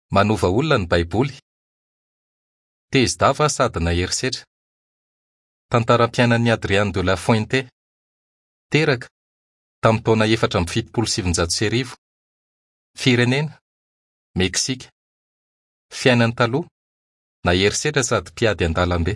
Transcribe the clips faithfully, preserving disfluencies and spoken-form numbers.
Manova olona ny Baiboly. Tezy-dava sady na herisetra. Tantaram-piainan'i Adriano de la Fuente. Teraka, tamin'ny taona efatra amby fitopolo sy sivinjato sy arivo. Firenena, Meksika. Fiainany taloha, na herisetra sady mpiady an-dalambe.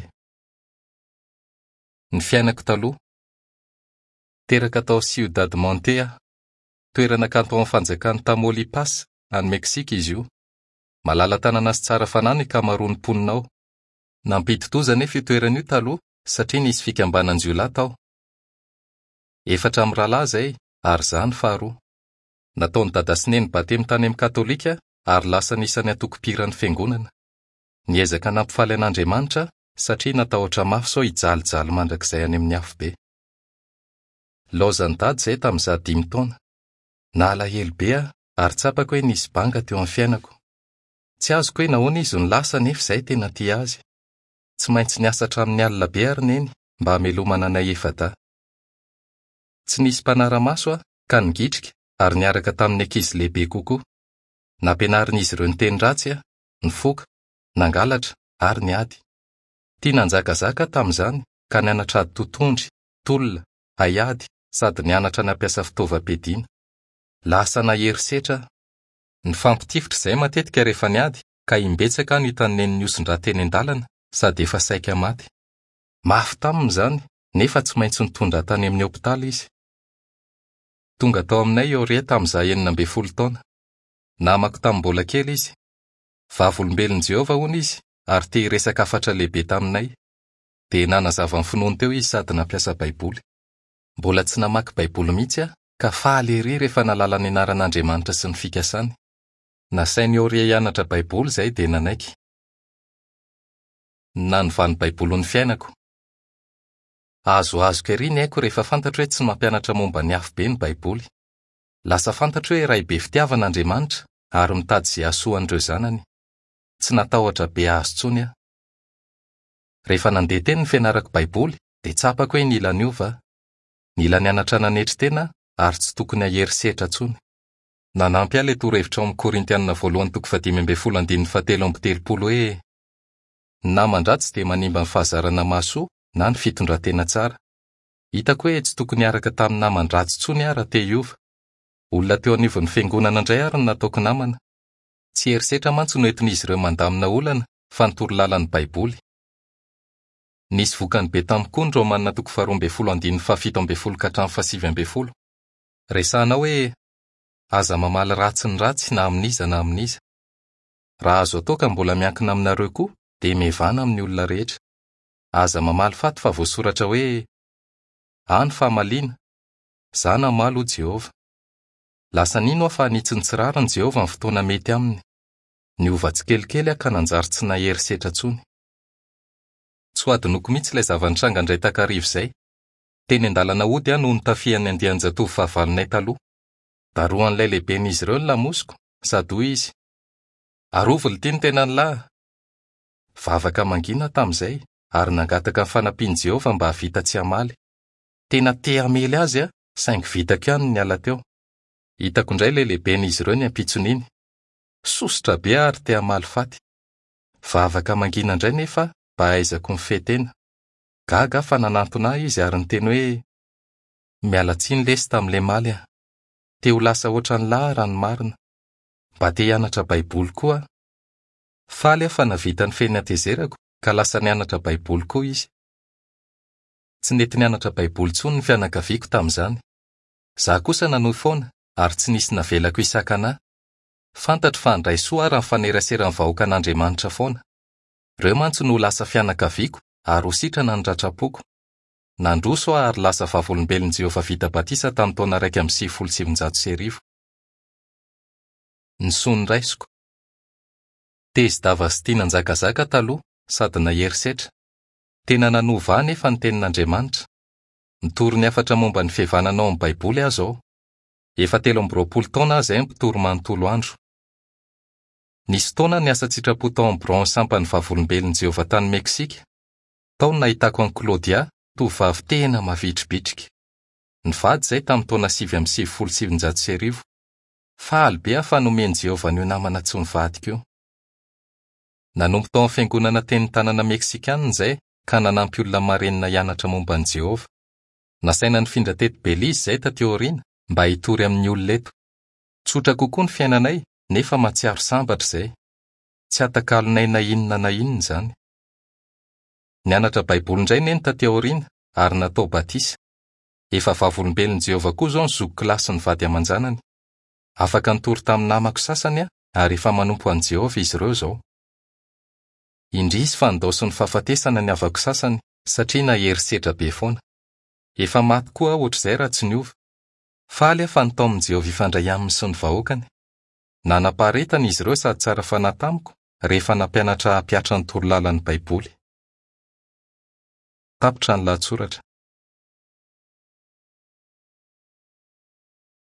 Ny fiainako taloha. Teraka tao Ciudad Montea, toerana kanton fanjakana Tamaulipas, any Meksika izy io. Malala tanana sy tsara fanany kamaroan'ny mponinao. Nampidi-doza nefa io toerana io taloha satria nisy fikambanan-jiolahy tao. Efatra amby rahalahy zay ary zany faharoa. Nataony dada sy neny batemy tany amin'ny katolika ary lasa nisany atoko-piran'ny fiangonana. Niezaka nampifaly an'Andriamanitra satria natahotra mafy sao hijaly-jaly mandrakizay any amin'ny afo be. Laozan'ny dady zay tamin'izaho dimy taona. Nalahelo be aho ary tsapako hoe nisy banga teo amin'ny fiainako. Tsy azoko hoe nahoana izy no lasa nefa izay tena tia azy. Tsy maintsy niasa hatramin'ny alina be ary neny mba hamelomana anay efa-da. Tsy nisy mpanara-maso aho ka nigitrika ary niaraka tamin'ny ankizy lehibe kokoa. Nampianarin'izy ireo ny teny ratsy aho, ny foka, nangalatra ary niady. Tia nanjakazaka tamin'izany ka nianatra ady totondry, tolona, haiady sady nianatra nampiasa fitaovam-piadiana. Lasa naherisetra. Ny fampitifitra izay matetika rehefa niady ka imbetsaka no hitan'ny neny niosin-draha teny an-dalana sady efa saika maty. Mafy taminy izany nefa tsy maintsy nitondra tany amin'ny hopitaly izy. Tonga tao aminay Oria tamin'izaho enina amby folo taona. Namako tamin'ny mbola kely izy. Vavolombelon'i Jehova hono izy ary te hiresaka hafatra lehibe taminay. Dia nanazava ny finoany teo izy sady nampiasa Baiboly. Mbola tsy namaky Baiboly mihitsy aho ka faly ery rehefa nalala ny anaran'Andriamanitra sy ny fikasany. Nasainy Oria hianatra Baiboly zay dia nanaiky. Nanovany Baiboly ny fiainako. Azo-azoko ery ny haiko rehefa fantatro hoe tsy mampianatra momba ny afo be ny Baiboly. Lasa fantatro hoe iray be fitiavan'Andriamanitra ary mitady izay hahasoan'ireo zanany. Tsy natahotra be azy intsony aho. Rehefa nandeha teny ny fianarako Baiboly dia tsapako hoe nila niova. Nila nianatra nanetry tena ary tsy tokony haherisetra intsony. Nanampy ahy ilay torohevitra ao amin'ny Korintianina voalohany toko faha dimy amby folo andininy fahatelo amby telopolo hoe ny naman-dratsy dia manimba ny fahazarana mahasoa na ny fitondran-tena tsara. Hitako hoe tsy tokony hiaraka tamin'ny naman-dratsy intsony aho raha te hiova. Olona teo anivon'ny fiangonana indray ary no nataoko namana. Tsy herisetra mantsy no entin'izy ireo mandamina olana fa ny torolalàn'ny Baiboly. Nisy vokany be tamiko ny Romanina toko faharoa amby folo andininy fahafito amby folo ka hatramin'ny fahasivy amby folo. Resahana hoe aza mamaly ratsy ny ratsy na amin'iza na amin'iza. Raha azo atao ka mbola miankina aminareo koa dia mevana amin'ny olona rehetra. Aza mamaly faty fa voasoratra hoe any fahamaliana. Za namaly o Jehova. Lasa nino aho fa nitsintsirarany Jehova amin'ny fotoana mety aminy. Niova tsikelikely aho ka nanjary tsy naherisetra intsony. Tsy ho adinoko mihitsy ilay zava-nitranga indray takarivo izay. Teny an-dalana ody aho no nitafihan'ny andian-jatovo fahavalonay taloha. Daroan'ilay lehiben'izy ireo ny lamosiko, sady hoy izy. Arovy ity ny tenan'ny lahy. Vavaka mangina tamin'izay ary nangataka ny fanampian'i Jehova mba havita tsy hamaly. Tena te hamely azy aho, saingy vitako ihany ny ala teo. Hitako indray ilay lehiben'izy ireo ny ampitsoniny. Sosotra be ary te hamaly faty. Vavaka mangina indray nefa mba ahaizako mifehy-tena. Gaga fa nanantona izy ary niteny hoe miala tsiny lesy tamin'ilay maly aho. Te ho lasa ohatran'ny lahy raha ny marina. Mba te hianatra Baiboly koa. Faly aho fa navita ny feny hatezerako ka lasa nianatra Baiboly koa izy. Tsy nety nianatra Baiboly intsony ny fianakaviako tamin'izany. Za kosa nanohy foana ary tsy nisy navelako isakana. Fantatro fa handray soa raha fanerasera ny vahoaka an'Andriamanitra foana. Ireo mantsy no lasa fianakaviako ary ho sitrana ny ratrapoko. Nandroso aho ary lasa vavolombelon'i Jehova vita batisa tamin'ny taona raika amby sivy folo sy sivinjato sy arivo. Ny soa ny raisiko. Tezy-dava sy tia nanjakazaka taloha sady naherisetra. Tena nanova ahy nefa ny tenin'Andriamanitra. Nitoro ny hafatra momba ny fihavanana ao amin'ny Baiboly aho zao. Efa telo amby roapolo taona aho izay mpitoro manontolo andro. Nisy taona niasa tsitrapo tao amin'ny branche sampany vavolombelon'i Jehova tany Meksika. Tao no nahitako an'i Claudia, tovovavy tena mavitribitrika. Ny vady izay tamin'ny taona sivy amby sivy folo sy sivinjato sy arivo. Faly be aho fa nomeny Jehova an'io namana tsy nivadika io. Nanompo tao amin'ny fiangonana teny tanàna Meksikana izay ka nanampy olona marenina hianatra momba an'i Jehova. Nasaina ny Findratety Belize izay taty aoriana mba hitory amin'ny olona eto. Tsotra kokoa ny fiainanay nefa matsiaro sambatra izay. Tsy atakalonay na inona na inona izany. Nianatra Baiboly indray neny taty aoriana ary natao batisa. Efa vavolombelon'i Jehova koa izao ny zoky kilasy ny vady aman-janany. Afaka nitory tamin'ny namako sasany ary efa manompo an'i Jehova izy ireo izao. Indrisy fa nidao ny fahafatesana ny avako sasany satria naherisetra be foana. Efa maty koa ohatr'izay raha tsy niova. Faly fa nitao amin'i Jehova ifandray aminy sy ny vahoakany. Nanapaharetana izy ireo sady tsara fanahy tamiko rehefa nampianatra hampiatra ny torolalany Baiboly. Tapitra ny lahatsoratra.